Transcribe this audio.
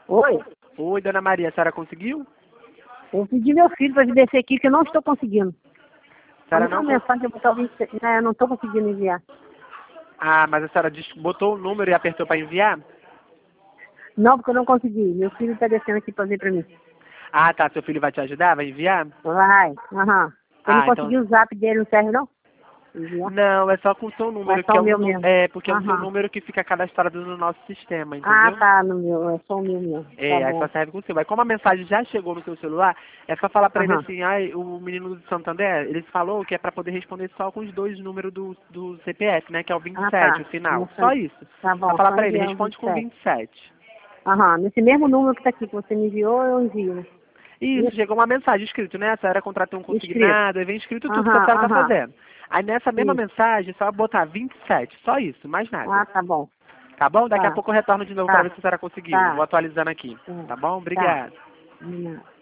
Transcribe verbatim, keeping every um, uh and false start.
Oi? Oi, dona Maria, a senhora conseguiu? Eu pedi meu filho para descer aqui, que eu não estou conseguindo. A senhora Não não... mensagem que eu botar o vinte e seis, né, eu não estou conseguindo enviar. Ah, mas a senhora diz- botou o número e apertou para enviar? Não, porque eu não consegui. Meu filho está descendo aqui para ver para mim. Ah, tá. Seu filho vai te ajudar? Vai enviar? Vai, aham. Eu não Ah, então... consegui o zap dele, não serve não? Enviar. Não, é só com o seu Mas número, só que é o o meu nu- mesmo. é porque é o seu Aham. número que fica cadastrado no nosso sistema, Ah, entendeu? tá, no meu, é só o meu mesmo. Tá É, aí só bom. serve com o seu. Aí como a mensagem já chegou no seu celular, é só falar pra ele Aham. assim, ai, o menino do Santander, ele falou que é pra poder responder só com os dois números do, do C P F, né, que é o vinte e Ah, sete, tá. o final. Nessa- Só isso. Tá Só bom, falar só pra ele, enviar o responde com vinte e sete. vinte e sete. Aham, nesse mesmo número que tá aqui, que você me enviou, eu envio, né? Isso, Isso, chegou uma mensagem escrito, né? A senhora contratou um escrito. consignado, aí vem escrito tudo que a Aham, senhora tá aham. fazendo. Aí nessa mesma Isso. mensagem, só botar vinte e sete, só isso, mais nada. Ah, tá bom. Tá bom? Daqui a Tá, pouco eu retorno de novo pra ver tá, se a senhora conseguiu. Vou tá, atualizando aqui. tá, Tá bom? tá. Obrigado. Não.